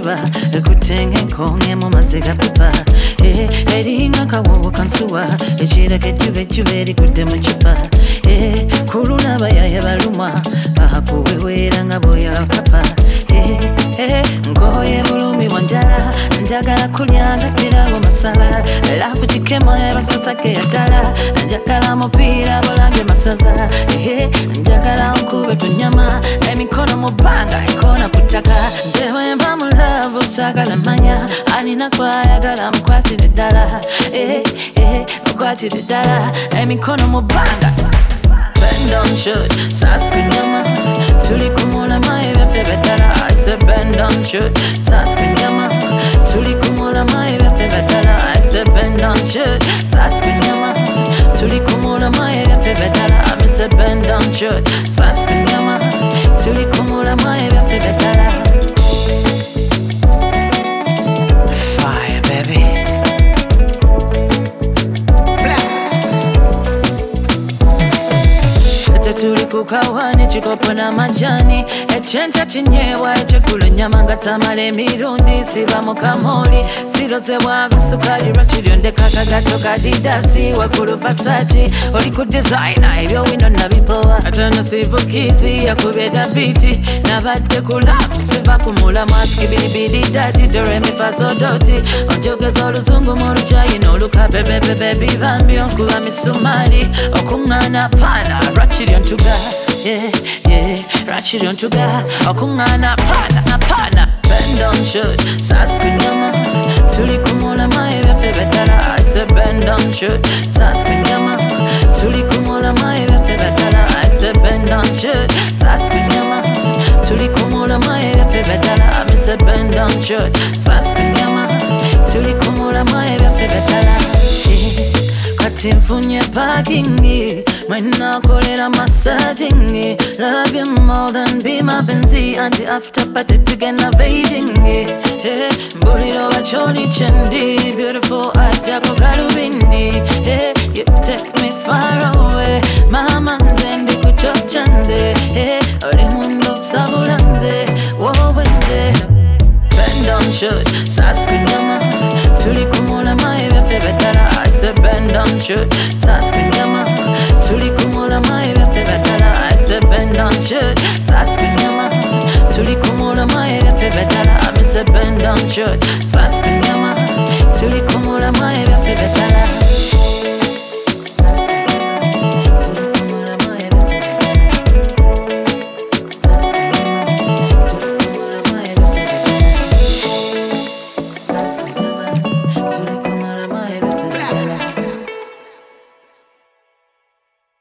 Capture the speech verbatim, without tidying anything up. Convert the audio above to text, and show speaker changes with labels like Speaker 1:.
Speaker 1: keba ekutenge nkonge mu masega pipa eh eringa kawowo kansuwa ekireke jube jube erikudde mu kipa eh kuluna bayaya baluma bahakuwewera nga boya kapa eh eh ngoye bulumi wanjala njagala kulyanga pirawo masala lafu jikema yabasasake yagala njagala mupira bolange masaza eh njagala nkube kunyama emikono mubanga ikona kutaka nze wemba mu love usagala manya anina kwayagala mkwatire ddala eh eh mkwatire ddala emikono mubanga bend on shoot saskunyama tuli kumula maye byafe bedala I said bend on shoot saskunyama tuli kumula maye byafe bedala I said bend on shoot saskunyama tuli kumula maye byafe bedala I said bend on shoot saskunyama tuli kumula maye byafe bedala fire baby. Tuli kukawane chikopo na majani echencha chinyewa echekula nyama ngatamala emirundi siba mukamoli sirozebwaga sukali lwakiryondeka kagato kadidasi wakulu Versace oli ku designer ebyo wino nabipowa atana sivukizi yakubeda biti nabadde kula siva kumula maski bilibili dati doremi fasodoti onjogeza oluzungu mu luchayina olukabebebebe bibambi onkuba misumali okungana pana lwakiryo Tuga, yeah, yeah, Ratchet on Tuga, Okungana, Pana, Pana, bend on shoot, Saskunyama, Tuli Kumula, my favorite. I said, bend on shoot, Saskunyama, Tuli Kumula, my favorite. I said, bend on shoot, Saskunyama, Tuli Kumula, my favorite. I said, bend on shoot, Saskunyama, Tuli Kumula, my favorite. Kati mfunye parking Mwena kolera massaging Love you more than be my benzi Anti after party together vaging Hey, mbuliro bacholi chendi Beautiful eyes yako karubindi Hey, you take me far away Mama nzendi kuchochanze Hey, oli mundo sabulanze Wowenze Bend on shoot, Saskunyama Tuli kumula maebe febetala I said bend on shoot, Saskunyama Tuli kumula maebe febetala I said bend on shoot, Saskunyama Tuli kumula maebe febetala I said bend on shoot, Saskunyama Tuli kumula maebe febetala